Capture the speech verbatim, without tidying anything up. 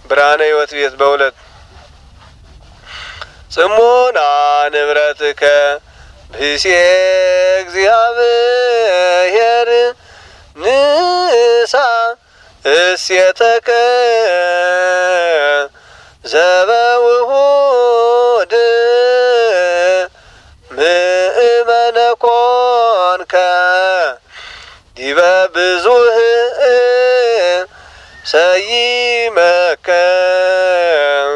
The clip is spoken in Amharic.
ብርሃነ ሕይወት ቤት በሁለት ጽሞና ንብረትከ ብእሴ እግዚአብሔር ንሳ እሴተከ ዘበውሁድ ምእመነ ኮንከ ዲበ ብዙህ ሰይመከ